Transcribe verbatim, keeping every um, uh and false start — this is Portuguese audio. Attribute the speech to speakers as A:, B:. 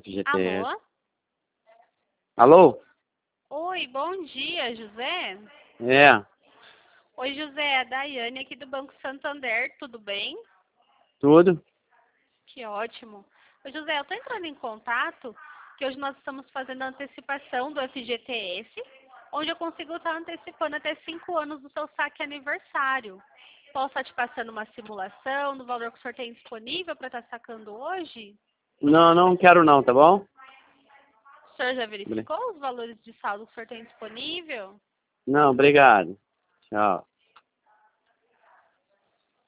A: F G T S.
B: Alô?
A: Alô?
B: Oi, bom dia, José.
A: É,
B: Oi, José, é a Daiane aqui do Banco Santander, tudo bem?
A: tudo?
B: Que ótimo. Ô, José, eu estou entrando em contato, que hoje nós estamos fazendo a antecipação do F G T S, onde eu consigo estar antecipando até cinco anos do seu saque aniversário. Posso estar te passando uma simulação do valor que o senhor tem disponível para estar sacando hoje?
A: Não, não quero não, tá bom?
B: O senhor já verificou os valores de saldo que o senhor tem disponível?
A: Não, obrigado. Tchau.